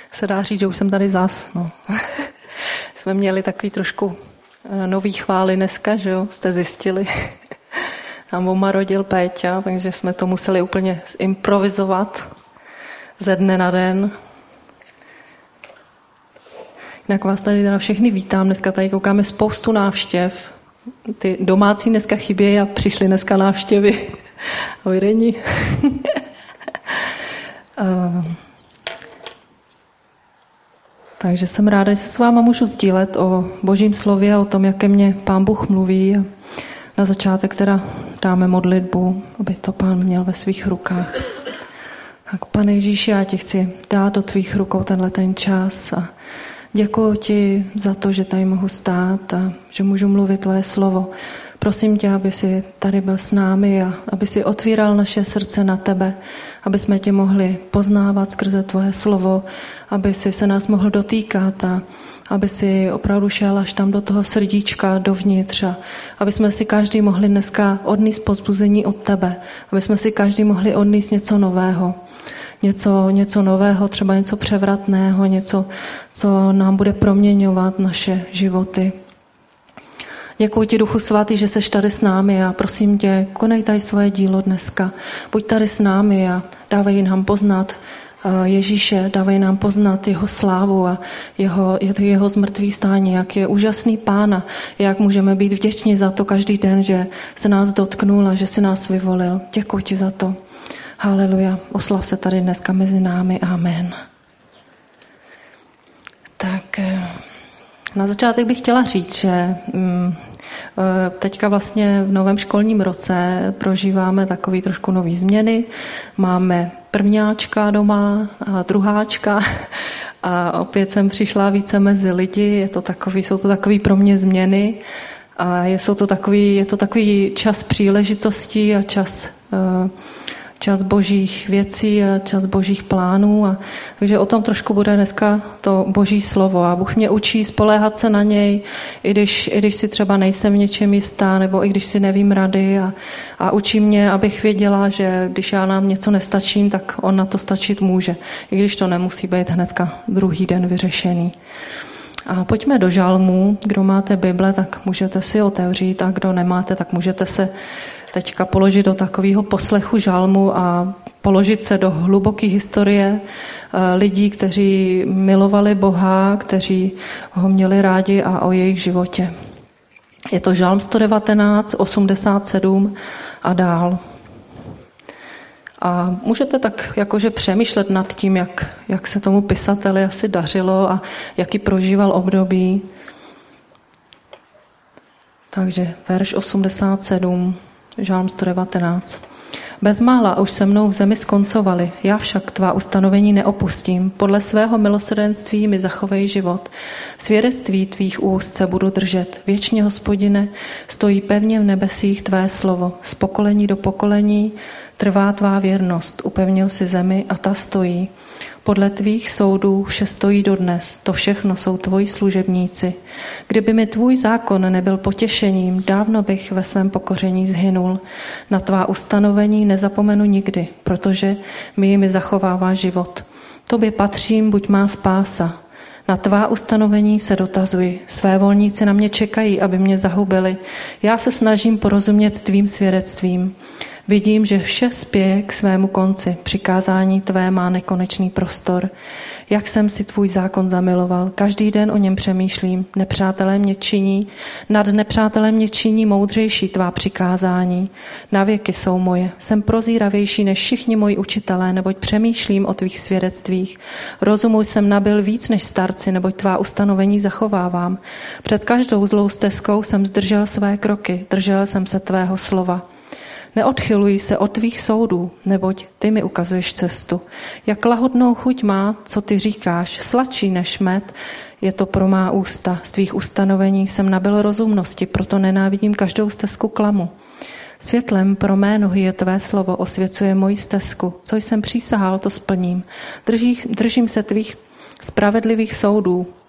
Se dá říct, že už jsem tady zas. No. Jsme měli takový trošku nový chvály dneska, že jo, jste zjistili. Nám Oma rodil Péťa, takže jsme to museli úplně improvizovat ze dne na den. Jinak vás tady teda všechny vítám. Dneska tady koukáme spoustu návštěv. Ty domácí dneska chybějí a přišly dneska návštěvy. Ahoj, Reni. Takže jsem ráda, že se s váma můžu sdílet o Božím slově a o tom, jak ke mně Pán Bůh mluví. Na začátek teda dáme modlitbu, aby to Pán měl ve svých rukách. Tak Pane Ježíši, já ti chci dát do tvých rukou ten čas a děkuji ti za to, že tady mohu stát a že můžu mluvit tvoje slovo. Prosím tě, aby si tady byl s námi a aby si otvíral naše srdce na tebe, aby jsme tě mohli poznávat skrze tvoje slovo, aby si se nás mohl dotýkat a aby si opravdu šel až tam do toho srdíčka, dovnitř a aby jsme si každý mohli dneska odnést povzbuzení od tebe, aby jsme si každý mohli odnést něco nového. Něco nového, třeba něco převratného, něco, co nám bude proměňovat naše životy. Děkuji ti, Duchu Svatý, že seš tady s námi a prosím tě, konej tady svoje dílo dneska. Buď tady s námi a dávej nám poznat Ježíše, dávej nám poznat jeho slávu a jeho zmrtvých stání, jak je úžasný Pán a jak můžeme být vděční za to každý den, že se nás dotknul a že si nás vyvolil. Děkuji ti za to. Haleluja. Oslav se tady dneska mezi námi. Amen. Tak na začátek bych chtěla říct, že teďka vlastně v novém školním roce prožíváme takový trošku nový změny. Máme prvňáčka doma a druháčka a opět jsem přišla více mezi lidi. Jsou to takový pro mě změny a je to takový čas příležitostí a čas božích věcí a čas božích plánů. Takže o tom trošku bude dneska to boží slovo. A Bůh mě učí spoléhat se na něj, i když si třeba nejsem v něčem jistá, nebo i když si nevím rady. A učí mě, abych věděla, že když já nám něco nestačím, tak on na to stačit může. I když to nemusí být hnedka druhý den vyřešený. A pojďme do žalmů. Kdo máte Bible, tak můžete si otevřít a kdo nemáte, tak můžete se teďka položit do takového poslechu žalmu a položit se do hluboké historie lidí, kteří milovali Boha, kteří ho měli rádi a o jejich životě. Je to žalm 119, 87 a dál. A můžete tak jakože přemýšlet nad tím, jak se tomu pisateli asi dařilo a jaký prožíval období. Takže verš 87, žalm 119. Bezmála už se mnou v zemi skoncovali, já však tvá ustanovení neopustím. Podle svého milosrdenství mi zachovej život. Svědectví tvých úst se budu držet. Věčně, Hospodine, stojí pevně v nebesích tvé slovo. Z pokolení do pokolení trvá tvá věrnost. Upevnil si zemi a ta stojí. Podle tvých soudů vše stojí dodnes. To všechno jsou tvoji služebníci. Kdyby mi tvůj zákon nebyl potěšením, dávno bych ve svém pokoření zhynul. Na tvá ustanovení nezapomenu nikdy, protože mi jimi zachovává život. Tobě patřím, buď má spása. Na tvá ustanovení se dotazuji. Své volníci na mě čekají, aby mě zahubili. Já se snažím porozumět tvým svědectvím. Vidím, že vše spěje k svému konci. Přikázání tvé má nekonečný prostor. Jak jsem si tvůj zákon zamiloval, každý den o něm přemýšlím. Nad nepřátelem mě činí moudřejší tvá přikázání. Navěky jsou moje. Jsem prozíravější než všichni moji učitelé, neboť přemýšlím o tvých svědectvích. Rozumu jsem nabyl víc než starci, neboť tvá ustanovení zachovávám. Před každou zlou stezkou jsem zdržel své kroky, držel jsem se tvého slova. Neodchyluji se od tvých soudů, neboť ty mi ukazuješ cestu. Jak lahodnou chuť má, co ty říkáš, sladší než med, je to pro má ústa. Z tvých ustanovení jsem nabyl rozumnosti, proto nenávidím každou stezku klamu. Světlem pro mé nohy je tvé slovo, osvěcuje moji stezku. Co jsem přísahal, to splním. Držím se tvých spravedlivých soudů.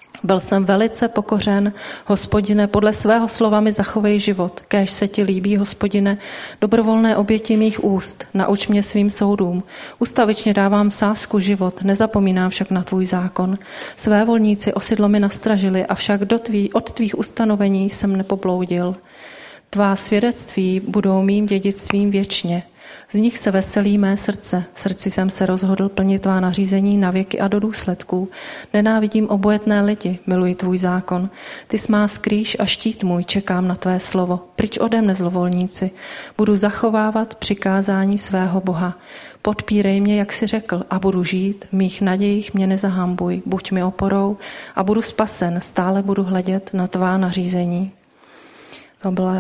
Byl jsem velice pokořen, Hospodine, podle svého slova mi zachovej život. Kéž se ti líbí, Hospodine, dobrovolné oběti mých úst, nauč mě svým soudům. Ustavičně dávám sázku život, nezapomínám však na tvůj zákon. Své volníci osidlo mi nastražili, avšak od tvých ustanovení jsem nepobloudil. Tvá svědectví budou mým dědictvím věčně. Z nich se veselí mé srdce. V srdci jsem se rozhodl plnit tvá nařízení na věky a do důsledků. Nenávidím obojetné lidi, miluji tvůj zákon. Ty jsi má skrýš a štít můj, čekám na tvé slovo. Pryč ode mne, zlovolníci. Budu zachovávat přikázání svého Boha. Podpírej mě, jak jsi řekl, a budu žít, v mých nadějích mě nezahambuj. Buď mi oporou a budu spasen, stále budu hledět na tvá nařízení. To byla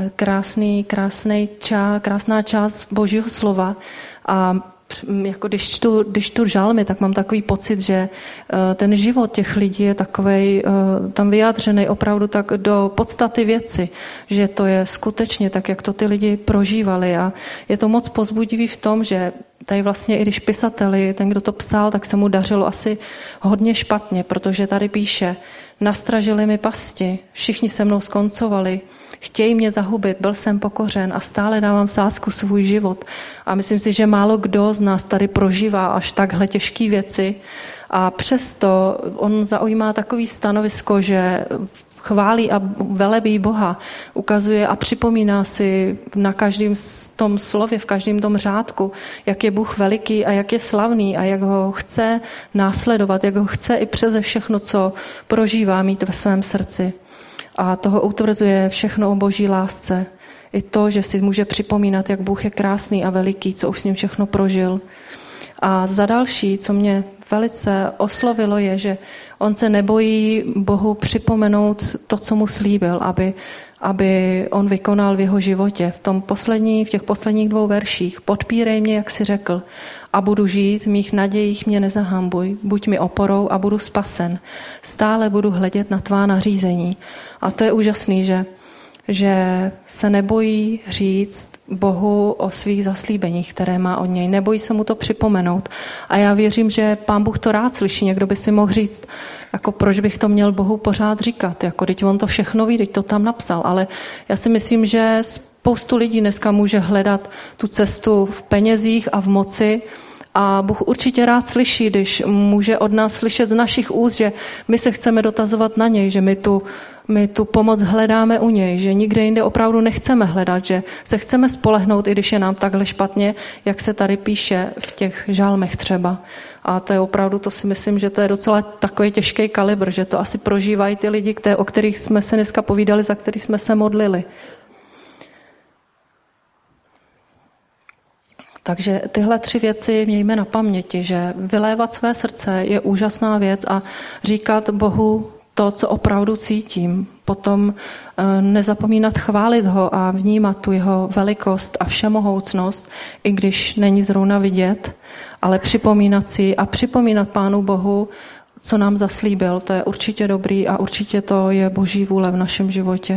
krásná část Božího slova a jako když tu žalmy, tak mám takový pocit, že ten život těch lidí je takovej tam vyjádřený opravdu tak do podstaty věci, že to je skutečně tak, jak to ty lidi prožívali a je to moc povzbudivý v tom, že tady vlastně i když pisateli, ten, kdo to psal, tak se mu dařilo asi hodně špatně, protože tady píše, nastražili mi pasti, všichni se mnou skoncovali, chtějí mě zahubit, byl jsem pokořen a stále dávám sázku svůj život. A myslím si, že málo kdo z nás tady prožívá až takhle těžké věci. A přesto on zaujímá takový stanovisko, že chválí a velebí Boha, ukazuje a připomíná si na každém tom slově, v každém tom řádku, jak je Bůh veliký a jak je slavný a jak ho chce následovat, jak ho chce i přeze všechno, co prožívá, mít ve svém srdci. A toho utvrzuje všechno o Boží lásce. I to, že si může připomínat, jak Bůh je krásný a veliký, co už s ním všechno prožil. A za další, co mě velice oslovilo, je, že on se nebojí Bohu připomenout to, co mu slíbil, aby on vykonal v jeho životě. V těch posledních 2 verších. Podpírej mě, jak jsi řekl, a budu žít, v mých nadějích mě nezahambuj. Buď mi oporou a budu spasen. Stále budu hledět na tvá nařízení. A to je úžasný, že se nebojí říct Bohu o svých zaslíbeních, které má od něj. Nebojí se mu to připomenout. A já věřím, že Pán Bůh to rád slyší. Někdo by si mohl říct, jako proč bych to měl Bohu pořád říkat. Jako, teď on to všechno ví, teď to tam napsal. Ale já si myslím, že spoustu lidí dneska může hledat tu cestu v penězích a v moci. A Bůh určitě rád slyší, když může od nás slyšet z našich úst, že my se chceme dotazovat na něj, že my tu pomoc hledáme u něj, že nikde jinde opravdu nechceme hledat, že se chceme spolehnout, i když je nám takhle špatně, jak se tady píše v těch žalmech třeba. A to je opravdu, to si myslím, že to je docela takový těžký kalibr, že to asi prožívají ty lidi, o kterých jsme se dneska povídali, za kterých jsme se modlili. Takže tyhle 3 věci mějme na paměti, že vylévat své srdce je úžasná věc a říkat Bohu to, co opravdu cítím. Potom nezapomínat chválit ho a vnímat tu jeho velikost a všemohoucnost, i když není zrovna vidět, ale připomínat si a připomínat Pánu Bohu, co nám zaslíbil. To je určitě dobrý a určitě to je Boží vůle v našem životě.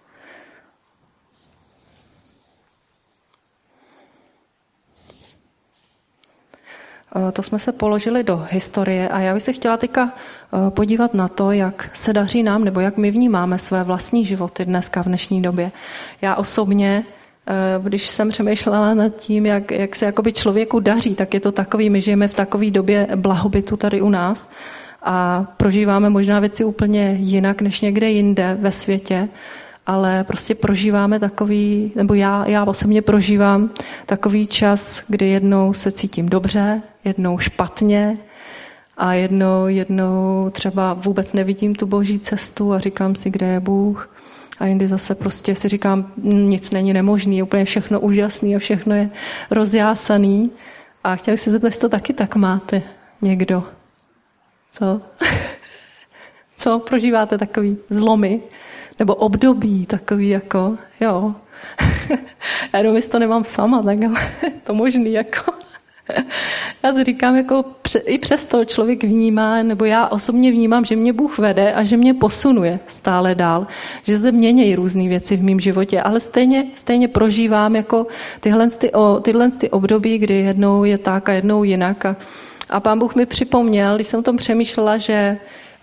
To jsme se položili do historie a já bych se chtěla teďka podívat na to, jak se daří nám, nebo jak my vnímáme své vlastní životy dneska v dnešní době. Já osobně, když jsem přemýšlela nad tím, jak se jakoby člověku daří, tak je to takový, my žijeme v takové době blahobytu tady u nás a prožíváme možná věci úplně jinak než někde jinde ve světě, ale prostě prožíváme takový, nebo já osobně prožívám takový čas, kdy jednou se cítím dobře, jednou špatně a jednou třeba vůbec nevidím tu Boží cestu a říkám si, kde je Bůh. A jindy zase prostě si říkám, nic není nemožný, je úplně všechno úžasný a všechno je rozjásaný. A chtěla bych si zeptat, jestli to taky tak máte někdo. Co? Co prožíváte takový zlomy? Nebo období takový jako, jo. Já jenom jestli to nemám sama, tak to možný jako. Já si říkám, jako i přesto člověk vnímá, nebo já osobně vnímám, že mě Bůh vede a že mě posunuje stále dál, že se mění různé věci v mém životě, ale stejně prožívám jako tyhle období, kdy jednou je tak a jednou jinak. A Pán Bůh mi připomněl, když jsem o tom přemýšlela, že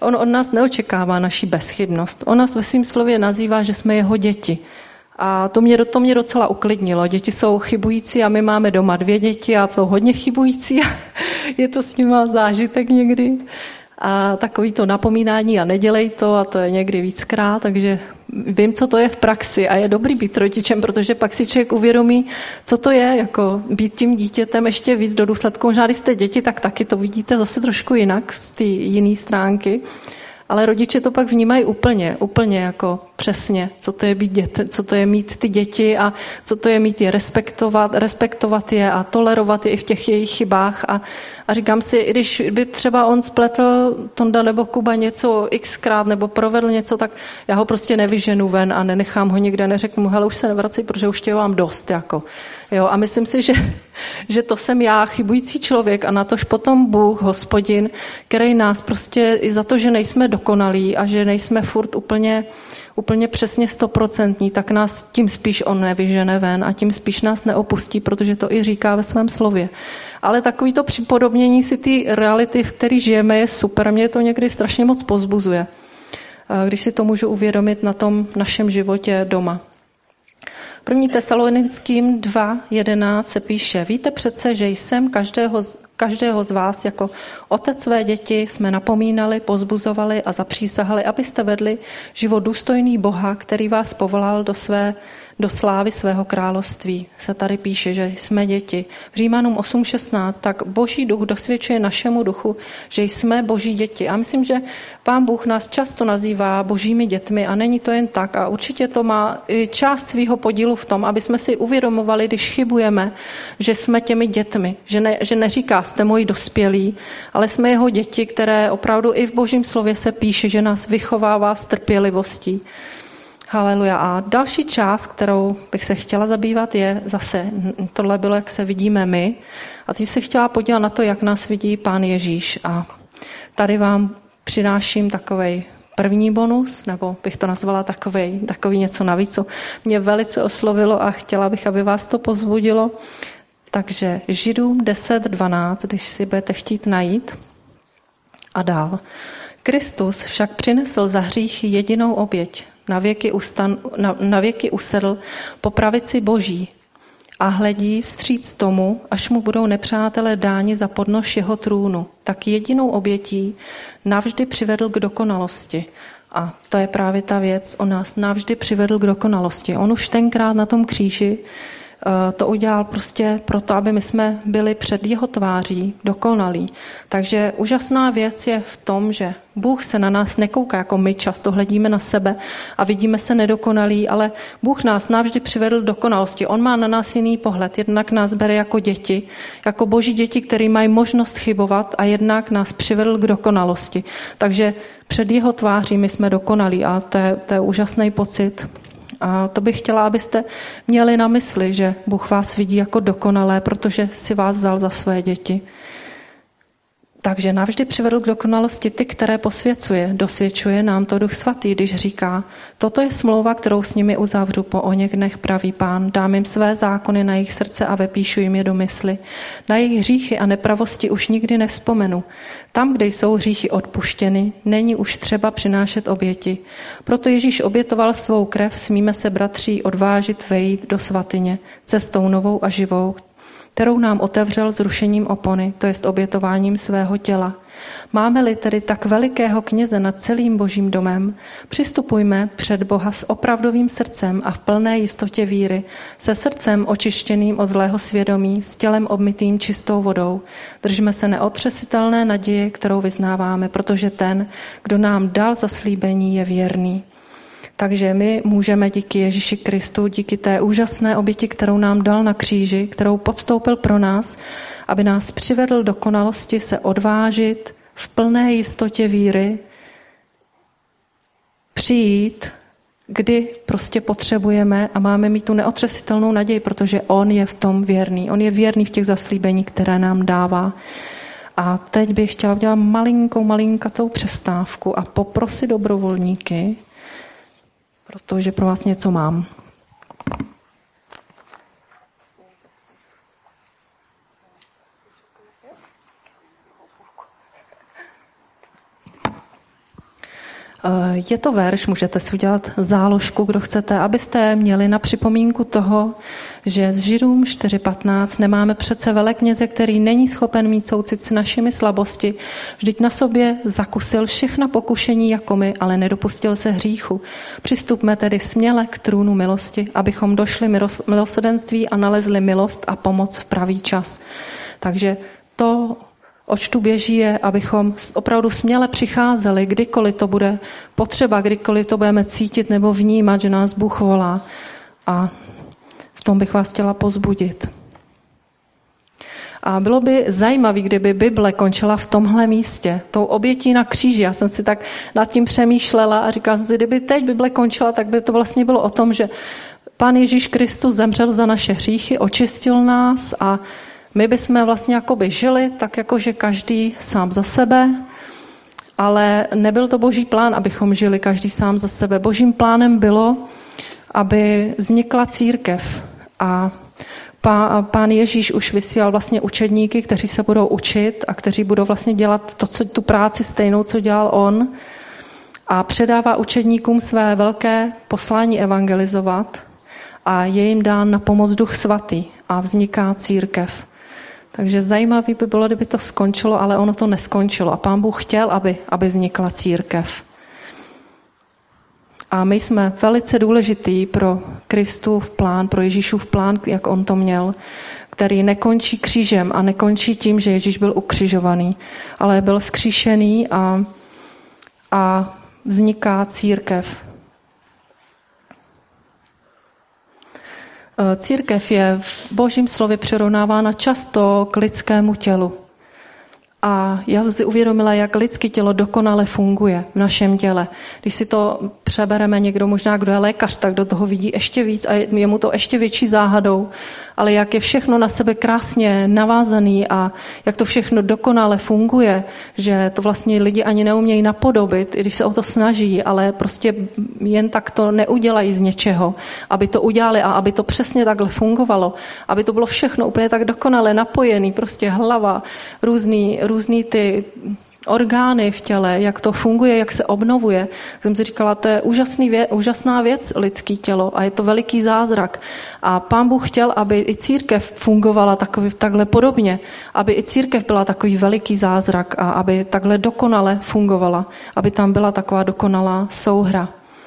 On od nás neočekává naši bezchybnost. On nás ve svém slově nazývá, že jsme jeho děti. A to mě docela uklidnilo. Děti jsou chybující a my máme doma 2 děti a jsou hodně chybující. Je to s nima zážitek někdy. A takový to napomínání a nedělej to a to je někdy víckrát, takže vím, co to je v praxi a je dobrý být rodičem, protože pak si člověk uvědomí, co to je, jako být tím dítětem ještě víc do důsledku. Možná, když jste děti, tak taky to vidíte zase trošku jinak z té jiné stránky. Ale rodiče to pak vnímají úplně jako přesně, co to je být co to je mít ty děti a co to je mít je respektovat je a tolerovat je i v těch jejich chybách. A říkám si, i když by třeba on spletl Tonda nebo Kuba něco xkrát nebo provedl něco, tak já ho prostě nevyženu ven a nenechám ho někde, neřeknu mu, hele, už se nevracej, protože už tě mám dost. Jako. Jo, a myslím si, že to jsem já, chybující člověk a natož potom Bůh, Hospodin, který nás prostě i za to, že nejsme dokonalí a že nejsme furt úplně přesně 100%, tak nás tím spíš on nevyžene ven a tím spíš nás neopustí, protože to i říká ve svém slově. Ale takový to připodobnění si ty reality, v které žijeme, je super. Mě to někdy strašně moc pozbuzuje, když si to můžu uvědomit na tom našem životě doma. 1. Tesalonickým 2.11 se píše, víte přece, že jsem každého z vás jako otec své děti jsme napomínali, pozbuzovali a zapřísahali, abyste vedli život důstojný Boha, který vás povolal do slávy svého království. Se tady píše, že jsme děti. V Římanům 8.16, tak Boží duch dosvědčuje našemu duchu, že jsme Boží děti. A myslím, že Pán Bůh nás často nazývá Božími dětmi a není to jen tak. A určitě to má i část svého podílu v tom, aby jsme si uvědomovali, když chybujeme, že jsme těmi dětmi. Že neříká, jste moji dospělí, ale jsme jeho děti, které opravdu i v Božím slově se píše, že nás vychovává s trpělivostí. Haleluja. A další část, kterou bych se chtěla zabývat, je zase, tohle bylo, jak se vidíme my. A teď se chtěla podívat na to, jak nás vidí Pán Ježíš. A tady vám přináším takovej první bonus, nebo bych to nazvala takový něco navíc, co mě velice oslovilo a chtěla bych, aby vás to pozbudilo. Takže Židům 10.12, když si budete chtít najít. A dál. Kristus však přinesl za hříchy jedinou oběť, na věky usedl po pravici Boží a hledí vstříc tomu, až mu budou nepřátelé dáni za podnož jeho trůnu. Tak jedinou obětí navždy přivedl k dokonalosti. A to je právě ta věc, on nás navždy přivedl k dokonalosti. On už tenkrát na tom kříži to udělal prostě proto, aby my jsme byli před jeho tváří dokonalí. Takže úžasná věc je v tom, že Bůh se na nás nekouká, jako my často hledíme na sebe a vidíme se nedokonalí, ale Bůh nás navždy přivedl k dokonalosti. On má na nás jiný pohled. Jednak nás bere jako děti, jako Boží děti, které mají možnost chybovat a jednak nás přivedl k dokonalosti. Takže před jeho tváří my jsme dokonalí a to je úžasný pocit. A to bych chtěla, abyste měli na mysli, že Bůh vás vidí jako dokonalé, protože si vás vzal za své děti. Takže navždy přivedl k dokonalosti ty, které posvěcuje. Dosvědčuje nám to Duch Svatý, když říká, toto je smlouva, kterou s nimi uzavřu po oněch dnech, praví Pán. Dám jim své zákony na jejich srdce a vepíšu jim je do mysli. Na jejich hříchy a nepravosti už nikdy nevzpomenu. Tam, kde jsou hříchy odpuštěny, není už třeba přinášet oběti. Proto Ježíš obětoval svou krev, smíme se, bratří, odvážit vejít do svatyně, cestou novou a živou, kterou nám otevřel zrušením opony, to jest obětováním svého těla. Máme-li tedy tak velikého kněze nad celým Božím domem, přistupujme před Boha s opravdovým srdcem a v plné jistotě víry, se srdcem očištěným od zlého svědomí, s tělem obmytým čistou vodou. Držme se neotřesitelné naděje, kterou vyznáváme, protože ten, kdo nám dal zaslíbení, je věrný. Takže my můžeme díky Ježíši Kristu, díky té úžasné oběti, kterou nám dal na kříži, kterou podstoupil pro nás, aby nás přivedl do konalosti, se odvážit v plné jistotě víry, přijít, kdy prostě potřebujeme a máme mít tu neotřesitelnou naději, protože on je v tom věrný. On je věrný v těch zaslíbení, které nám dává. A teď bych chtěla udělat malinkatou přestávku a poprosit dobrovolníky, protože pro vás něco mám. Je to verš, můžete si udělat záložku, kdo chcete, abyste měli na připomínku toho, že z Židům 4.15 nemáme přece velekněze, který není schopen mít soucit s našimi slabosti. Vždyť na sobě zakusil všechna pokušení jako my, ale nedopustil se hříchu. Přistupme tedy směle k trůnu milosti, abychom došli milosrdenství a nalezli milost a pomoc v pravý čas. Takže to, oč tu běží, je, abychom opravdu směle přicházeli, kdykoliv to bude potřeba, kdykoliv to budeme cítit nebo vnímat, že nás Bůh volá. A v tom bych vás chtěla povzbudit. A bylo by zajímavé, kdyby Bible končila v tomhle místě, tou obětí na kříži. Já jsem si tak nad tím přemýšlela a říkala jsem si, kdyby teď Bible končila, tak by to vlastně bylo o tom, že Pán Ježíš Kristus zemřel za naše hříchy, očistil nás a my bychom vlastně jakoby žili tak, jako že každý sám za sebe, ale nebyl to Boží plán, abychom žili každý sám za sebe. Božím plánem bylo, aby vznikla církev a Pán Ježíš už vysílal vlastně učedníky, kteří se budou učit a kteří budou vlastně dělat tu práci stejnou, co dělal on, a předává učedníkům své velké poslání evangelizovat a je jim dán na pomoc Duch Svatý a vzniká církev. Takže zajímavý by bylo, kdyby to skončilo, ale ono to neskončilo. A Pán Bůh chtěl, aby vznikla církev. A my jsme velice důležitý pro Kristův plán, pro Ježíšův plán, jak on to měl, který nekončí křížem a nekončí tím, že Ježíš byl ukřižovaný, ale byl vzkříšený a vzniká církev. Církev je v Božím slově přirovnávána často k lidskému tělu. A já jsem si uvědomila, jak lidské tělo dokonale funguje v našem těle. Když si to přebereme někdo, možná kdo je lékař, tak do toho vidí ještě víc a je mu to ještě větší záhadou. Ale jak je všechno na sebe krásně navázaný a jak to všechno dokonale funguje, že to vlastně lidi ani neumějí napodobit, i když se o to snaží, ale prostě jen tak to neudělají z něčeho, aby to udělali a aby to přesně takhle fungovalo, aby to bylo všechno úplně tak dokonale napojený, prostě hlava, různý ty orgány v těle, jak to funguje, jak se obnovuje. Jsem si říkala, to je úžasná věc, lidský tělo, a je to veliký zázrak. A Pán Bůh chtěl, aby i církev fungovala takhle podobně, aby i církev byla takový veliký zázrak a aby takhle dokonale fungovala, aby tam byla taková dokonalá souhra.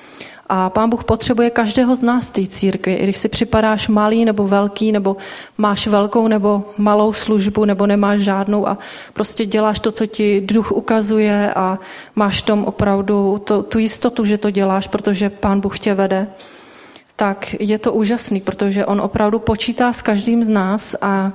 A Pán Bůh potřebuje každého z nás té církvi. I když si připadáš malý nebo velký, nebo máš velkou nebo malou službu, nebo nemáš žádnou a prostě děláš to, co ti Duch ukazuje a máš tom opravdu tu jistotu, že to děláš, protože Pán Bůh tě vede, tak je to úžasný, protože on opravdu počítá s každým z nás a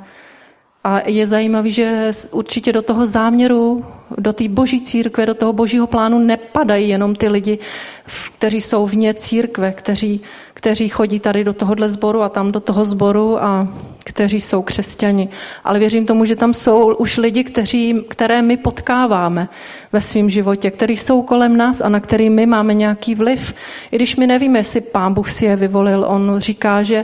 je zajímavý, že určitě do toho záměru, do té Boží církve, do toho Božího plánu nepadají jenom ty lidi, kteří jsou vně církve, kteří chodí tady do tohohle sboru a tam do toho sboru a kteří jsou křesťani. Ale věřím tomu, že tam jsou už lidi, které my potkáváme ve svém životě, kteří jsou kolem nás a na který my máme nějaký vliv. I když my nevíme, jestli Pán Bůh si je vyvolil, on říká, že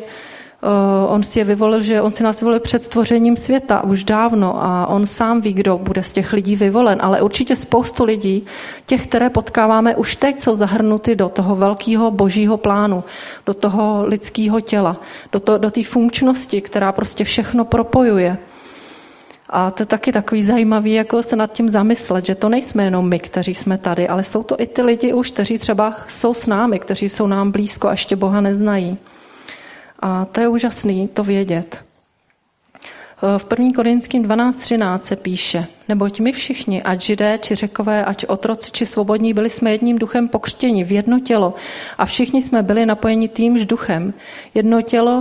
on si je vyvolil, že on si nás vyvolil před stvořením světa už dávno a on sám ví, kdo bude z těch lidí vyvolen, ale určitě spoustu lidí, těch, které potkáváme, už teď jsou zahrnuty do toho velkého Božího plánu, do toho lidského těla, do té funkčnosti, která prostě všechno propojuje. A to je taky takový zajímavý, jako se nad tím zamyslet, že to nejsme jenom my, kteří jsme tady, ale jsou to i ty lidi už, kteří třeba jsou s námi, kteří jsou nám blízko a ještě Boha neznají. A to je úžasný to vědět. V 1. Korinským 12.13 se píše: Neboť my všichni, ať Židé, či Řekové, ať otroci, či svobodní, byli jsme jedním duchem pokřtěni v jedno tělo a všichni jsme byli napojeni týmž duchem. Jedno tělo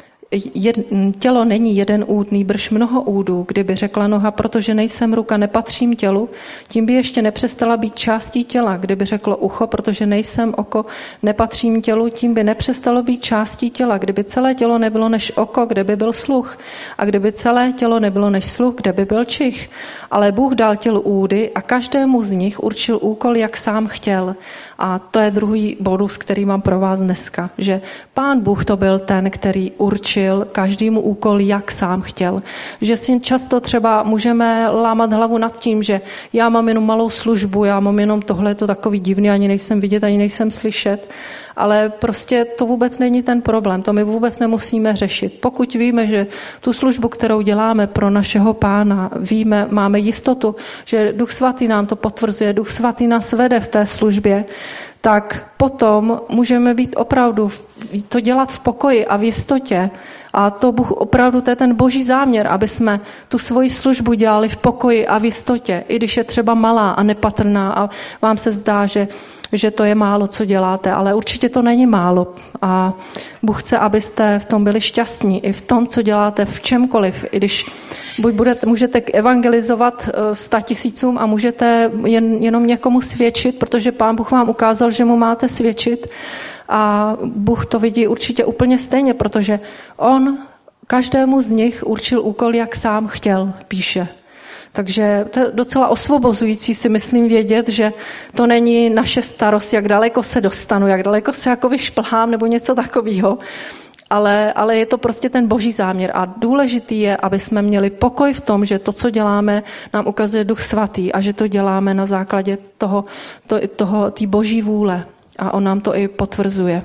není jeden úd, nýbrž mnoho údů. Kdyby řekla noha, protože nejsem ruka, nepatřím tělu, tím by ještě nepřestala být částí těla. Kdyby řeklo ucho, protože nejsem oko, nepatřím tělu, tím by nepřestalo být částí těla. Kdyby celé tělo nebylo než oko, kde by byl sluch. A kdyby celé tělo nebylo než sluch, kde by byl čich. Ale Bůh dal tělu údy a každému z nich určil úkol, jak sám chtěl. A to je druhý bodus, který mám pro vás dneska, že Pán Bůh to byl ten, který určil určil každému úkol, jak sám chtěl. Že si často třeba můžeme lámat hlavu nad tím, že já mám jenom malou službu, já mám jenom tohle, je to takový divný, ani nejsem vidět, ani nejsem slyšet, ale prostě to vůbec není ten problém, to my vůbec nemusíme řešit. Pokud víme, že tu službu, kterou děláme pro našeho Pána, víme, máme jistotu, že Duch Svatý nám to potvrzuje, Duch Svatý nás vede v té službě, tak potom můžeme být opravdu, to dělat v pokoji a v jistotě. A to Bůh opravdu, to je ten boží záměr, aby jsme tu svoji službu dělali v pokoji a v jistotě, i když je třeba malá a nepatrná a vám se zdá, že to je málo, co děláte, ale určitě to není málo. A Bůh chce, abyste v tom byli šťastní, i v tom, co děláte, v čemkoliv. I když můžete evangelizovat 100 000 a můžete jenom někomu svědčit, protože Pán Bůh vám ukázal, že mu máte svědčit. A Bůh to vidí určitě úplně stejně, protože on každému z nich určil úkol, jak sám chtěl, píše. Takže to je docela osvobozující, si myslím, vědět, že to není naše starost, jak daleko se dostanu, jak daleko se jako vyšplhám nebo něco takového, ale je to prostě ten boží záměr. A důležitý je, aby jsme měli pokoj v tom, že to, co děláme, nám ukazuje Duch Svatý a že to děláme na základě té boží vůle. A on nám to i potvrzuje.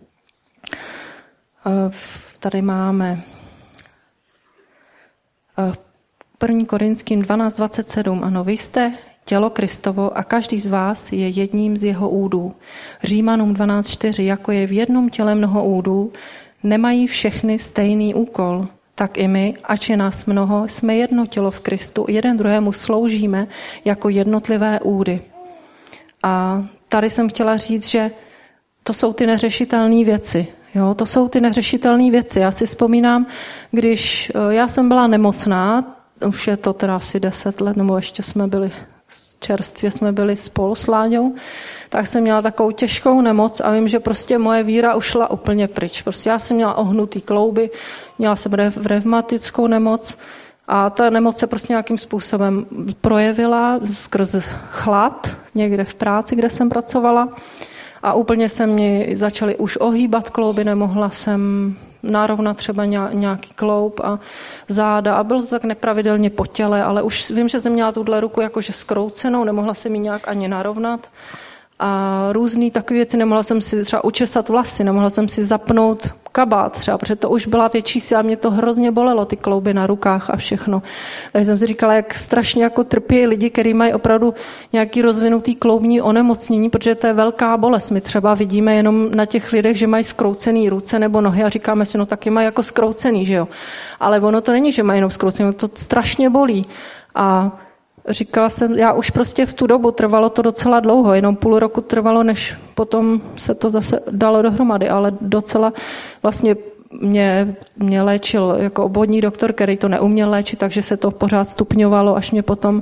Tady máme 1. Korinským 12:27. Ano, vy jste tělo Kristovo a každý z vás je jedním z jeho údů. Římanům 12:4. Jako je v jednom těle mnoho údů, nemají všechny stejný úkol. Tak i my, ač je nás mnoho, jsme jedno tělo v Kristu, jeden druhému sloužíme jako jednotlivé údy. A tady jsem chtěla říct, že to jsou ty neřešitelné věci. Jo, to jsou ty neřešitelné věci. Já si vzpomínám, když já jsem byla nemocná, už je to teda asi 10 let, nebo ještě čerstvě jsme byli spolu s Láďou, tak jsem měla takovou těžkou nemoc a vím, že prostě moje víra ušla úplně pryč. Prostě já jsem měla ohnutý klouby, měla jsem revmatickou nemoc a ta nemoc se prostě nějakým způsobem projevila skrz chlad někde v práci, kde jsem pracovala. A úplně se mě začaly už ohýbat klouby, nemohla jsem narovnat třeba nějaký kloub a záda a bylo to tak nepravidelně po těle, ale už vím, že jsem měla tuhle ruku jakože zkroucenou, nemohla jsem ji nějak ani narovnat a různý takové věci, nemohla jsem si třeba učesat vlasy, nemohla jsem si zapnout kabát třeba, protože to už byla větší síla, mě to hrozně bolelo, ty klouby na rukách a všechno. Takže jsem si říkala, jak strašně jako trpí lidi, kteří mají opravdu nějaký rozvinutý kloubní onemocnění, protože to je velká bolest. My třeba vidíme jenom na těch lidech, že mají zkroucený ruce nebo nohy a říkáme si, no taky mají jako zkroucený, že jo. Ale ono to není, že mají jenom zkroucený, to strašně bolí. A říkala jsem, já už prostě v tu dobu trvalo to docela dlouho, jenom půl roku trvalo, než potom se to zase dalo dohromady, ale docela vlastně mě léčil jako obvodní doktor, který to neuměl léčit, takže se to pořád stupňovalo, až mě potom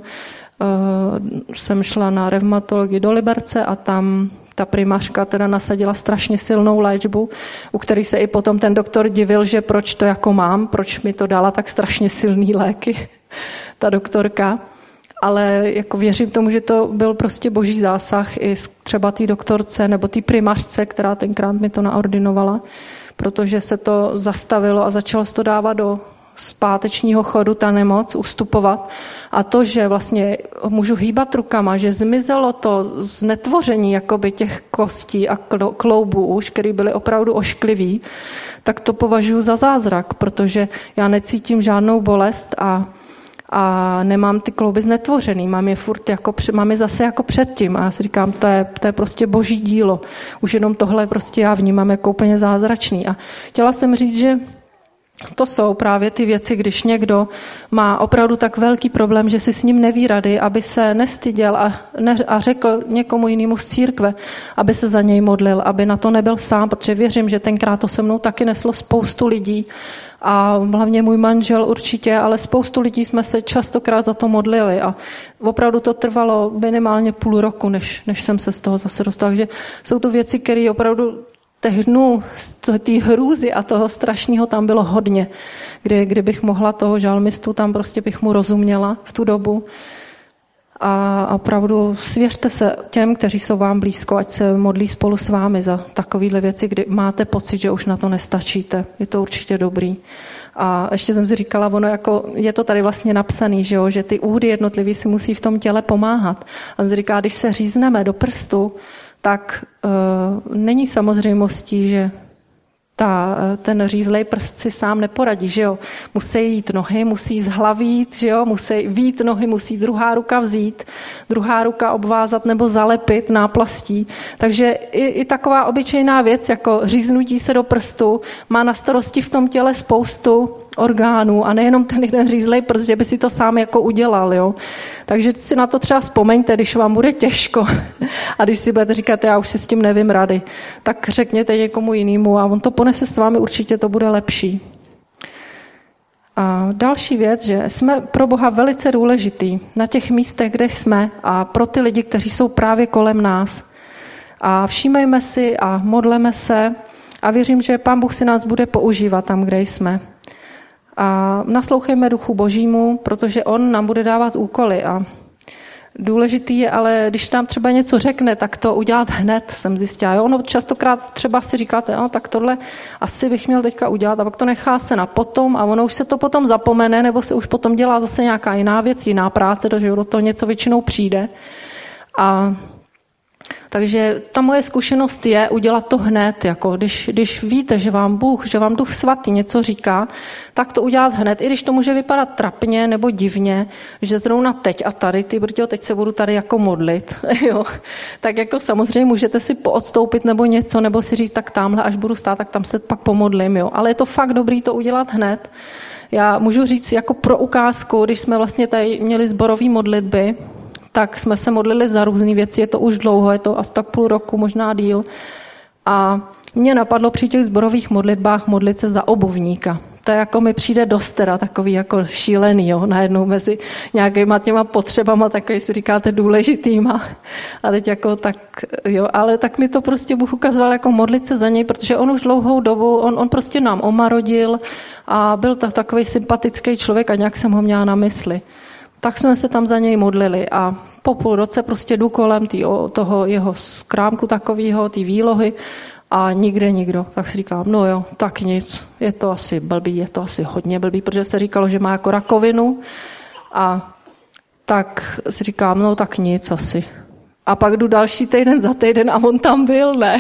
jsem šla na revmatologii do Liberce a tam ta primářka teda nasadila strašně silnou léčbu, u který se i potom ten doktor divil, že proč to jako mám, proč mi to dala tak strašně silný léky, ta doktorka. Ale jako věřím tomu, že to byl prostě boží zásah i třeba té doktorce nebo té primářce, která tenkrát mi to naordinovala, protože se to zastavilo a začalo se to dávat do zpátečního chodu, ta nemoc, ustupovat. A to, že vlastně můžu hýbat rukama, že zmizelo to znetvoření jakoby těch kostí a kloubů už, které byly opravdu ošklivý, tak to považuji za zázrak, protože já necítím žádnou bolest a nemám ty klouby znetvořený, mám je zase jako předtím a já si říkám, to je prostě boží dílo. Už jenom tohle prostě já vnímám jako úplně zázračný. A chtěla jsem říct, že to jsou právě ty věci, když někdo má opravdu tak velký problém, že si s ním neví rady, aby se nestyděl a řekl někomu jinému z církve, aby se za něj modlil, aby na to nebyl sám, protože věřím, že tenkrát to se mnou taky neslo spoustu lidí a hlavně můj manžel určitě, ale spoustu lidí jsme se častokrát za to modlili a opravdu to trvalo minimálně půl roku, než jsem se z toho zase dostala. Takže jsou to věci, které opravdu těch dnů, té hrůzy a toho strašného tam bylo hodně, kdybych mohla toho žalmistu, tam prostě bych mu rozuměla v tu dobu. a opravdu svěřte se těm, kteří jsou vám blízko, ať se modlí spolu s vámi za takovéhle věci, kdy máte pocit, že už na to nestačíte. Je to určitě dobrý. A ještě jsem si říkala, ono jako, je to tady vlastně napsaný, že ty údy jednotlivý si musí v tom těle pomáhat. A on si říká, když se řízneme do prstu, tak není samozřejmostí, že ten řízlej prst si sám neporadí, že jo. Musí jít nohy, musí z hlavy jít, že jo, musí vít nohy, musí druhá ruka vzít, druhá ruka obvázat nebo zalepit náplastí. Takže i taková obyčejná věc, jako říznutí se do prstu, má na starosti v tom těle spoustu orgánů a nejenom ten jeden řízlej prst, že by si to sám jako udělal, jo. Takže si na to třeba vzpomeňte, když vám bude těžko a když si budete říkat, já už si s tím nevím rady, tak řekněte někomu jinému a on to ponese s vámi, určitě to bude lepší. A další věc, že jsme pro Boha velice důležitý na těch místech, kde jsme a pro ty lidi, kteří jsou právě kolem nás. A všímejme si a modleme se a věřím, že Pán Bůh si nás bude používat tam, kde jsme. A naslouchejme Duchu Božímu, protože on nám bude dávat úkoly a důležitý je, ale když nám třeba něco řekne, tak to udělat hned, jsem zjistila. Jo? No, častokrát třeba si říkáte, no, tak tohle asi bych měl teďka udělat a pak to nechá se na potom a ono už se to potom zapomene, nebo se už potom dělá zase nějaká jiná věc, jiná práce, takže do toho něco většinou přijde. Takže ta moje zkušenost je udělat to hned, jako když víte, že vám Duch Svatý něco říká, tak to udělat hned, i když to může vypadat trapně nebo divně, že zrovna teď a tady, teď se budu tady jako modlit, jo. Tak jako samozřejmě můžete si poodstoupit nebo něco, nebo si říct, tak tamhle, až budu stát, tak tam se pak pomodlím, jo. Ale je to fakt dobrý to udělat hned. Já můžu říct jako pro ukázku, když jsme vlastně tady měli sborové modlitby, tak jsme se modlili za různé věci, je to už dlouho, je to asi tak půl roku, možná díl. A mě napadlo při těch sborových modlitbách modlit se za obuvníka. To jako mi přijde dost teda takový jako šílený, jo, najednou mezi nějakýma těma potřebama, takový si říkáte důležitýma. A teď jako tak, jo, ale tak mi to prostě Bůh ukazoval jako modlit se za něj, protože on už dlouhou dobu, on prostě nám omarodil a byl to takový sympatický člověk a nějak jsem ho měla na mysli. Tak jsme se tam za něj modlili a po půl roce prostě jdu kolem toho jeho krámku takového, té výlohy a nikde nikdo. Tak si říkám, no jo, tak nic, je to asi blbý, je to asi hodně blbý, protože se říkalo, že má jako rakovinu a tak si říkám, no tak nic asi. A pak jdu další týden za týden a on tam byl, ne.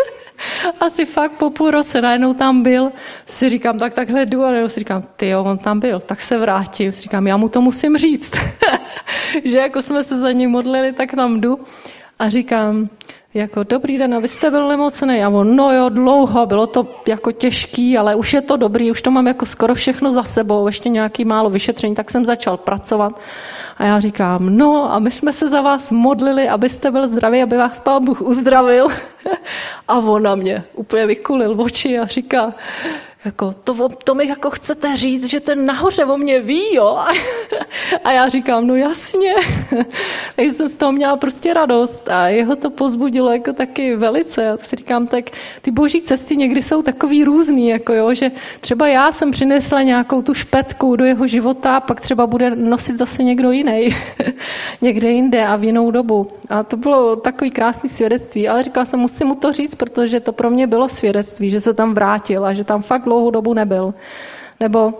Asi fakt po půl roce najednou tam byl, si říkám, takhle jdu a si říkám, tyjo, on tam byl, tak se vrátím, si říkám, já mu to musím říct, že jako jsme se za ním modlili, tak tam jdu a říkám, jako dobrý den, a vy jste byl nemocný a on, no jo, dlouho, bylo to jako těžký, ale už je to dobrý, už to mám jako skoro všechno za sebou, ještě nějaký málo vyšetření, tak jsem začal pracovat a já říkám, no a my jsme se za vás modlili, abyste byl zdravý, aby vás Pán Bůh uzdravil a on na mě úplně vykulil oči a říká, jako, to mi jako chcete říct, že ten nahoře o mě ví, jo? A já říkám, no jasně. Takže jsem z toho měla prostě radost a jeho to pozbudilo jako taky velice. Já si říkám, tak ty boží cesty někdy jsou takový různý, jako jo, že třeba já jsem přinesla nějakou tu špetku do jeho života a pak třeba bude nosit zase někdo jiný. Někde jinde a v jinou dobu. A to bylo takový krásný svědectví, ale říkala jsem, musím mu to říct, protože to pro mě bylo svědectví, že se tam vrátil a že tam fakt dlouhou dobu nebyl. Nebo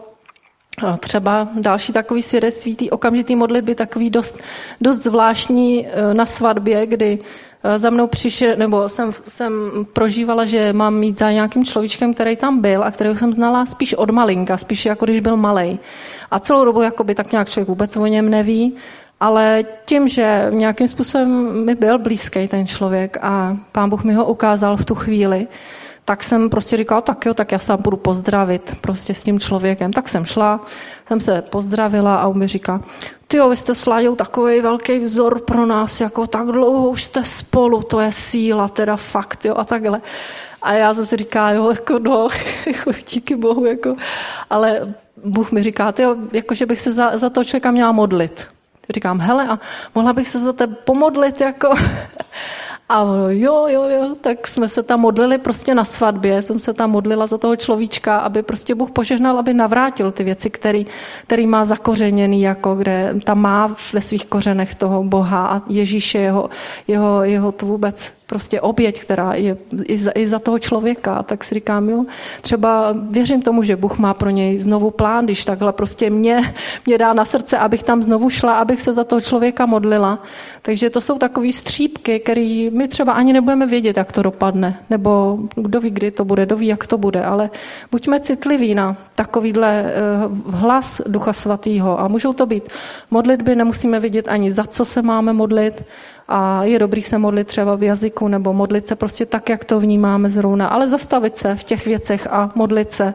třeba další takový svědectví, ty okamžitý modlitby, takový dost zvláštní na svatbě, kdy za mnou přišel, nebo jsem prožívala, že mám mít za nějakým človíčkem, který tam byl a kterého jsem znala spíš od malinka, spíš jako když byl malej. A celou dobu jakoby tak nějak člověk vůbec o něm neví, ale tím, že nějakým způsobem mi byl blízký ten člověk a Pán Bůh mi ho ukázal v tu chvíli, tak jsem prostě říkala, tak jo, tak já se budu pozdravit prostě s tím člověkem. Tak jsem šla, jsem se pozdravila a on mi říká, tyjo, vy jste s Láďou takový velký vzor pro nás, jako tak dlouho už jste spolu, to je síla, teda fakt, jo, a takhle. A já zase říká, jo, jako no, díky Bohu, jako, ale Bůh mi říká, tyjo, jako, že bych se za toho člověka měla modlit. Říkám, hele, a mohla bych se za tebe pomodlit, jako... A ono, jo, tak jsme se tam modlili prostě na svatbě, jsem se tam modlila za toho človíčka, aby prostě Bůh požehnal, aby navrátil ty věci, který má zakořeněný, jako kde tam má ve svých kořenech toho Boha a Ježíše, jeho to vůbec prostě oběť, která je i za toho člověka. Tak si říkám, jo, třeba věřím tomu, že Bůh má pro něj znovu plán, když takhle prostě mě dá na srdce, abych tam znovu šla, abych se za toho člověka modlila. Takže to jsou takový střípky, který my třeba ani nebudeme vědět, jak to dopadne, nebo kdo ví, kdy to bude, kdo ví, jak to bude, ale buďme citliví na takovýhle hlas Ducha Svatého a můžou to být modlitby, nemusíme vědět ani za co se máme modlit a je dobrý se modlit třeba v jazyku nebo modlit se prostě tak, jak to vnímáme zrovna, ale zastavit se v těch věcech a modlit se.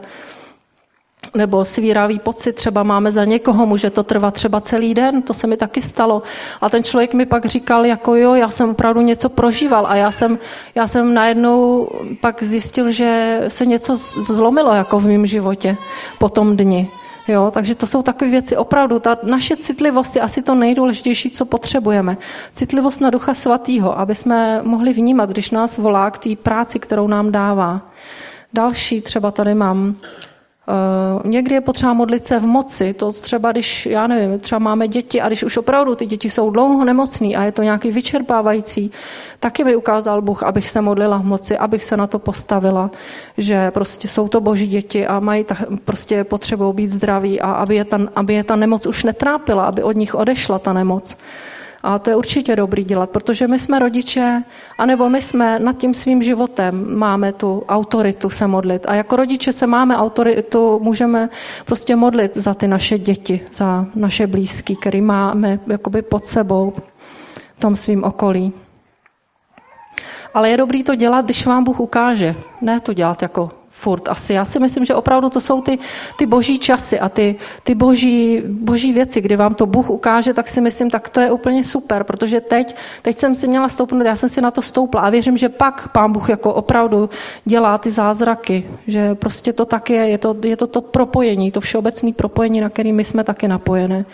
Nebo svíravý pocit třeba máme za někoho, může to trvat třeba celý den, to se mi taky stalo. A ten člověk mi pak říkal, jako jo, já jsem opravdu něco prožíval a já jsem najednou pak zjistil, že se něco zlomilo jako v mém životě po tom dni. Jo, takže to jsou takové věci. Opravdu, ta naše citlivost je asi to nejdůležitější, co potřebujeme. Citlivost na Ducha Svatého, aby jsme mohli vnímat, když nás volá k té práci, kterou nám dává. Další třeba tady mám. Někdy je potřeba modlit se v moci, to třeba když, já nevím, třeba máme děti a když už opravdu ty děti jsou dlouho nemocný a je to nějaký vyčerpávající, taky mi ukázal Bůh, abych se modlila v moci, abych se na to postavila, že prostě jsou to boží děti a mají prostě potřebou být zdraví a aby je ta nemoc už netrápila, aby od nich odešla ta nemoc. A to je určitě dobrý dělat, protože my jsme rodiče, anebo my jsme nad tím svým životem, máme tu autoritu se modlit. A jako rodiče se máme autoritu, můžeme prostě modlit za ty naše děti, za naše blízky, který máme jakoby pod sebou v tom svým okolí. Ale je dobrý to dělat, když vám Bůh ukáže. Ne to dělat jako furt asi. Já si myslím, že opravdu to jsou ty boží časy a ty boží věci, kdy vám to Bůh ukáže, tak si myslím, tak to je úplně super, protože teď jsem si měla stoupnout, já jsem si na to stoupla a věřím, že pak Pán Bůh jako opravdu dělá ty zázraky, že prostě to tak je to propojení, to všeobecné propojení, na který my jsme taky napojené.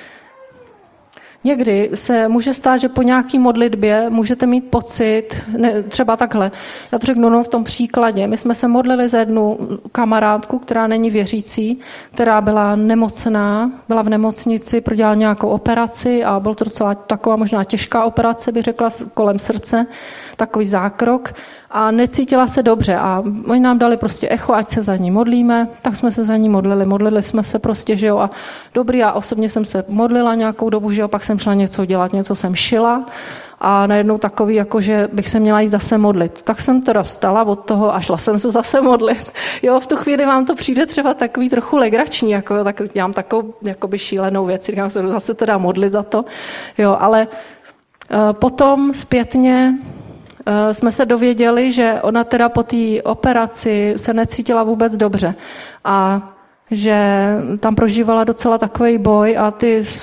Někdy se může stát, že po nějaký modlitbě můžete mít pocit, třeba takhle, já to řeknu v tom příkladě, my jsme se modlili za jednu kamarádku, která není věřící, která byla nemocná, byla v nemocnici, prodělala nějakou operaci a byl to docela taková možná těžká operace, bych řekla, kolem srdce, takový zákrok a necítila se dobře a oni nám dali prostě echo, ať se za ní modlíme, tak jsme se za ní modlili jsme se prostě, že jo, a dobrý, já osobně jsem se modlila nějakou dobu, že jo, pak jsem šla něco dělat, něco jsem šila a najednou takový, jako že bych se měla jít zase modlit. Tak jsem teda vstala od toho a šla jsem se zase modlit. Jo, v tu chvíli vám to přijde třeba takový trochu legrační, jako, tak dělám takovou jakoby šílenou věc, říkám se zase teda modlit za to, jo, ale potom zpětně jsme se dověděli, že ona teda po té operaci se necítila vůbec dobře a že tam prožívala docela takový boj a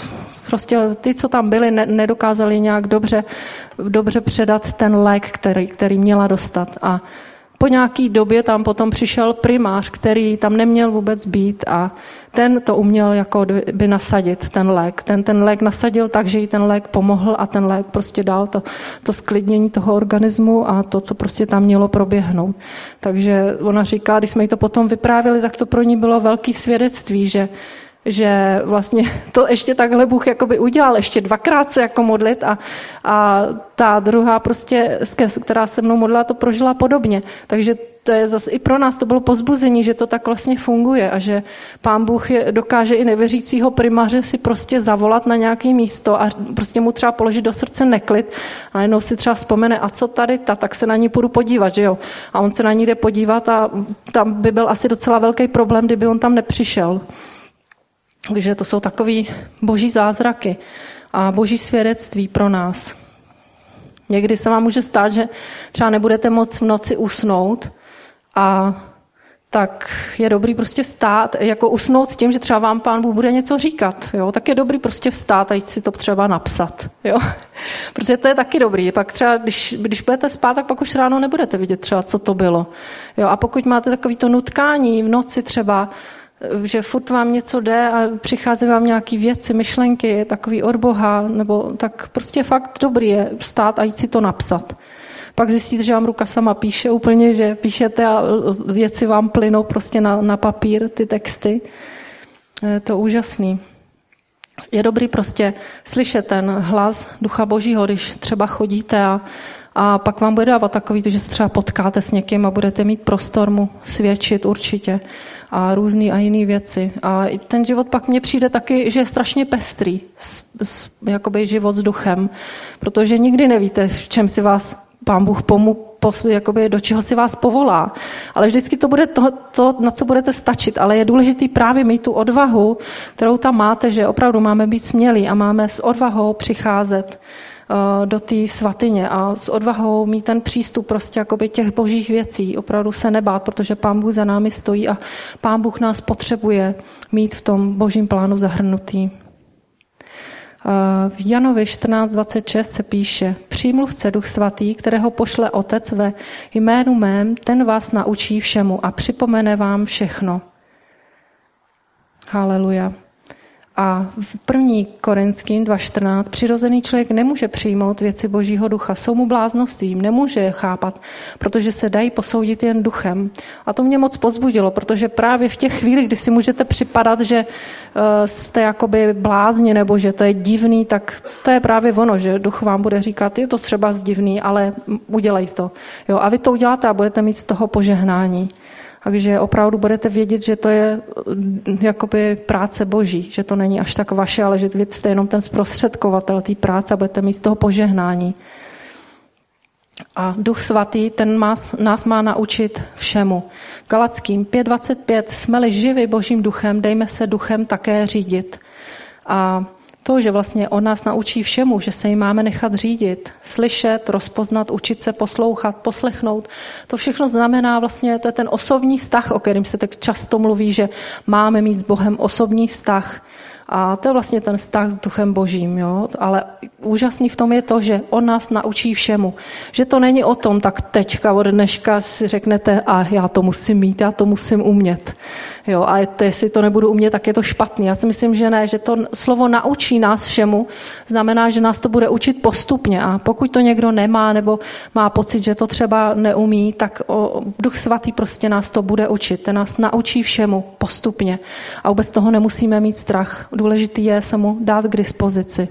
ty, co tam byli, nedokázali nějak dobře předat ten lék, který měla dostat. A po nějaký době tam potom přišel primář, který tam neměl vůbec být a ten to uměl jako by nasadit, ten lék. Ten lék nasadil tak, že jí ten lék pomohl a ten lék prostě dal to sklidnění toho organismu a to, co prostě tam mělo proběhnout. Takže ona říká, když jsme jí to potom vyprávěli, tak to pro ní bylo velký svědectví, že vlastně to ještě takhle Bůh jakoby udělal, ještě dvakrát se jako modlit a ta druhá prostě, která se mnou modlila, to prožila podobně. Takže to je zase i pro nás to bylo povzbuzení, že to tak vlastně funguje a že Pán Bůh dokáže i nevěřícího primáře si prostě zavolat na nějaké místo a prostě mu třeba položit do srdce neklid a najednou si třeba vzpomene, a co tady tak se na ní půjdu podívat, že jo? A on se na ní jde podívat a tam by byl asi docela velký problém, kdyby on tam nepřišel. Takže to jsou takový boží zázraky a boží svědectví pro nás. Někdy se vám může stát, že třeba nebudete moc v noci usnout a tak je dobrý prostě vstát, jako usnout s tím, že třeba vám Pán Bůh bude něco říkat. Jo? Tak je dobrý prostě vstát a jít si to třeba napsat. Jo? Protože to je taky dobrý. Pak třeba, když budete spát, tak pak už ráno nebudete vidět třeba, co to bylo. Jo? A pokud máte takovýto nutkání v noci třeba, že furt vám něco jde a přichází vám nějaký věci, myšlenky, takový od Boha, nebo tak prostě fakt dobrý je vstát a jít si to napsat. Pak zjistíte, že vám ruka sama píše úplně, že píšete a věci vám plynou prostě na papír, ty texty. Je to úžasný. Je dobrý prostě slyšet ten hlas Ducha Božího, když třeba chodíte a pak vám bude dávat takový, že se třeba potkáte s někým a budete mít prostor mu svědčit určitě a různý a jiný věci. A ten život pak mně přijde taky, že je strašně pestrý, jakoby život s duchem, protože nikdy nevíte, v čem si vás Pán Bůh jakoby do čeho si vás povolá. Ale vždycky to bude to, na co budete stačit. Ale je důležitý právě mít tu odvahu, kterou tam máte, že opravdu máme být smělí a máme s odvahou přicházet do té svatyně a s odvahou mít ten přístup prostě jakoby těch božích věcí. Opravdu se nebát, protože Pán Bůh za námi stojí a Pán Bůh nás potřebuje mít v tom božím plánu zahrnutý. V Janovi 14.26 se píše: Přímluvce Duch Svatý, kterého pošle Otec ve jménu mém, ten vás naučí všemu a připomene vám všechno. Haleluja. A v 1. Korinským 2.14 přirozený člověk nemůže přijmout věci Božího ducha, jsou mu bláznostvím, nemůže je chápat, protože se dají posoudit jen duchem. A to mě moc povzbudilo, protože právě v těch chvílích, kdy si můžete připadat, že jste jakoby blázni nebo že to je divný, tak to je právě ono, že duch vám bude říkat, je to třeba divný, ale udělej to. Jo, a vy to uděláte a budete mít z toho požehnání. Takže opravdu budete vědět, že to je jakoby práce Boží, že to není až tak vaše, ale že vy jste jenom ten zprostředkovatel té práce a budete mít z toho požehnání. A Duch Svatý, ten nás má naučit všemu. Galackým 5.25 jsme-li živi Božím duchem, dejme se duchem také řídit. A to, že vlastně on nás naučí všemu, že se jim máme nechat řídit, slyšet, rozpoznat, učit se, poslouchat, poslechnout, to všechno znamená vlastně, to je ten osobní vztah, o kterém se tak často mluví, že máme mít s Bohem osobní vztah. A to je vlastně ten vztah s Duchem Božím. Jo? Ale úžasný v tom je to, že on nás naučí všemu. Že to není o tom, tak teďka od dneška si řeknete, a já to musím mít, já to musím umět. Jo? A jestli to nebudu umět, tak je to špatný. Já si myslím, že ne, že to slovo naučí nás všemu, znamená, že nás to bude učit postupně. A pokud to někdo nemá nebo má pocit, že to třeba neumí, tak Duch Svatý prostě nás to bude učit. Ten nás naučí všemu postupně. A vůbec toho nemusíme mít strach. Důležitý je se mu dát k dispozici.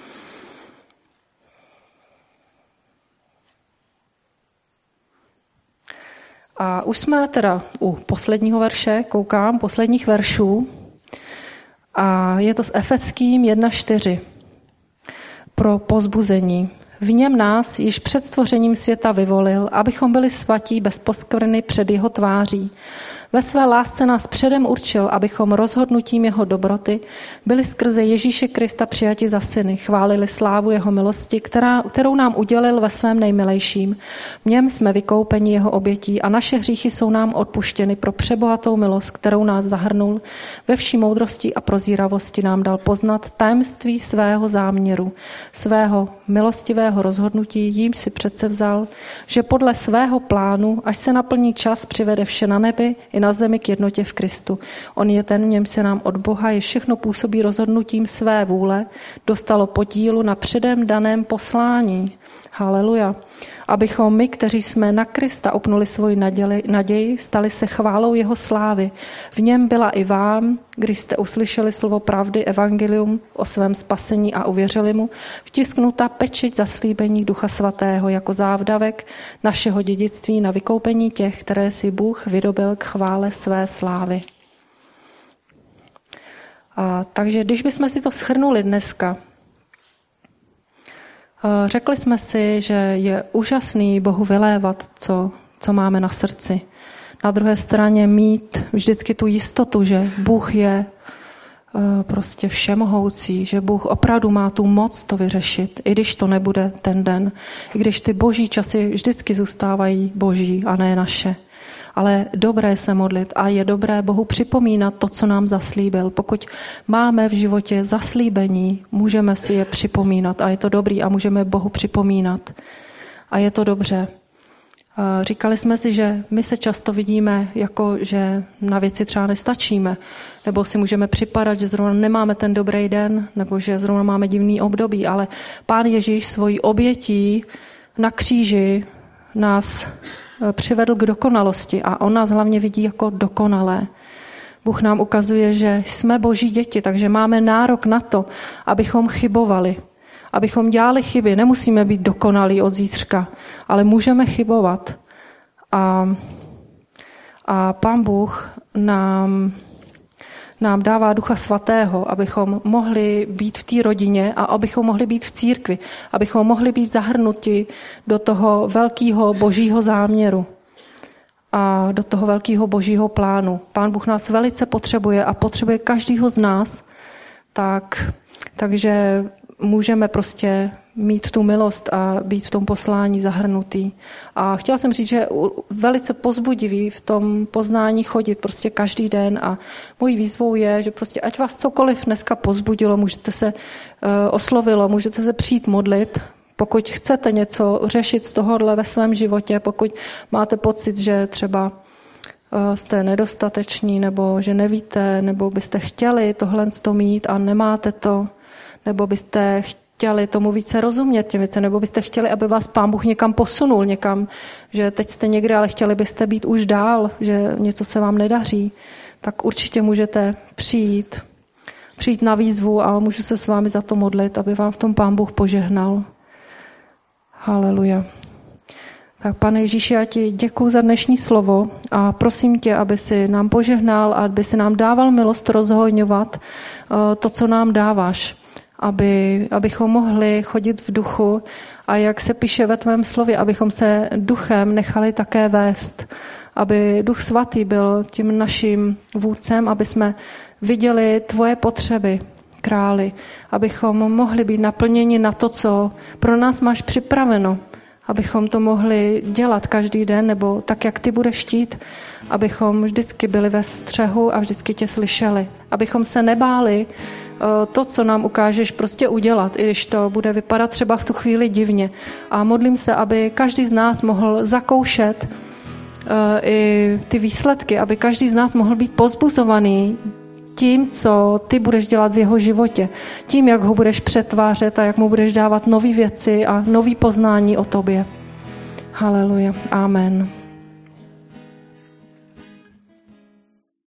A už jsme teda u posledního verše, koukám, posledních veršů. A je to s Efeským 1.4. Pro povzbuzení. V něm nás již před stvořením světa vyvolil, abychom byli svatí bez poskvrny před jeho tváří. Ve své lásce nás předem určil, abychom rozhodnutím jeho dobroty byli skrze Ježíše Krista přijati za syny, chválili slávu jeho milosti, kterou nám udělil ve svém nejmilejším. V něm jsme vykoupeni jeho obětí a naše hříchy jsou nám odpuštěny pro přebohatou milost, kterou nás zahrnul. Ve vší moudrosti a prozíravosti nám dal poznat tajemství svého záměru, svého milostivého rozhodnutí, jím si předsevzal, že podle svého plánu, až se naplní čas, přivede vše na nebi i na zemi k jednotě v Kristu. On je ten, v něm se nám od Boha, je všechno působí rozhodnutím své vůle, dostalo podílu na předem daném poslání. Haleluja. Abychom my, kteří jsme na Krista upnuli svoji naději, stali se chválou jeho slávy. V něm byla i vám, když jste uslyšeli slovo pravdy, evangelium o svém spasení a uvěřili mu, vtisknuta pečeť zaslíbení Ducha Svatého jako závdavek našeho dědictví na vykoupení těch, které si Bůh vydobil k chvále své slávy. Takže když bychom si to shrnuli dneska, řekli jsme si, že je úžasný Bohu vylévat, co máme na srdci. Na druhé straně mít vždycky tu jistotu, že Bůh je prostě všemohoucí, že Bůh opravdu má tu moc to vyřešit, i když to nebude ten den. I když ty boží časy vždycky zůstávají boží a ne naše. Ale dobré se modlit a je dobré Bohu připomínat to, co nám zaslíbil. Pokud máme v životě zaslíbení, můžeme si je připomínat a je to dobrý a můžeme Bohu připomínat. A je to dobře. Říkali jsme si, že my se často vidíme, jako že na věci třeba nestačíme, nebo si můžeme připadat, že zrovna nemáme ten dobrý den, nebo že zrovna máme divný období, ale Pán Ježíš svojí obětí na kříži nás přivedl k dokonalosti a on nás hlavně vidí jako dokonalé. Bůh nám ukazuje, že jsme Boží děti, takže máme nárok na to, abychom chybovali, abychom dělali chyby. Nemusíme být dokonalí od zítřka, ale můžeme chybovat. A Pán Bůh nám dává Ducha Svatého, abychom mohli být v té rodině a abychom mohli být v církvi, abychom mohli být zahrnuti do toho velkého Božího záměru a do toho velkého Božího plánu. Pán Bůh nás velice potřebuje a potřebuje každého z nás, takže můžeme prostě mít tu milost a být v tom poslání zahrnutý. A chtěla jsem říct, že je velice povzbudivý v tom poznání chodit prostě každý den a mojí výzvou je, že prostě ať vás cokoliv dneska povzbudilo, můžete se oslovilo, můžete se přijít modlit, pokud chcete něco řešit z tohohle ve svém životě, pokud máte pocit, že třeba jste nedostateční, nebo že nevíte, nebo byste chtěli tohle mít a nemáte to, nebo byste chtěli tomu více rozumět těm věcem, nebo byste chtěli, aby vás Pán Bůh někam posunul, někam, že teď jste někde, ale chtěli byste být už dál, že něco se vám nedaří, tak určitě můžete přijít na výzvu a můžu se s vámi za to modlit, aby vám v tom Pán Bůh požehnal. Haleluja. Tak Pane Ježíši, já ti děkuju za dnešní slovo a prosím tě, aby si nám požehnal a aby si nám dával milost rozhojňovat to, co nám dáváš. Abychom mohli chodit v duchu a jak se píše ve tvém slově, abychom se duchem nechali také vést. Aby Duch Svatý byl tím naším vůdcem, aby jsme viděli tvoje potřeby, králi. Abychom mohli být naplněni na to, co pro nás máš připraveno. Abychom to mohli dělat každý den, nebo tak, jak ty budeš chtít. Abychom vždycky byli ve střehu a vždycky tě slyšeli. Abychom se nebáli to, co nám ukážeš, prostě udělat, i když to bude vypadat třeba v tu chvíli divně. A modlím se, aby každý z nás mohl zakoušet i ty výsledky, aby každý z nás mohl být povzbuzovaný tím, co ty budeš dělat v jeho životě. Tím, jak ho budeš přetvářet a jak mu budeš dávat nové věci a nové poznání o tobě. Haleluja. Amen.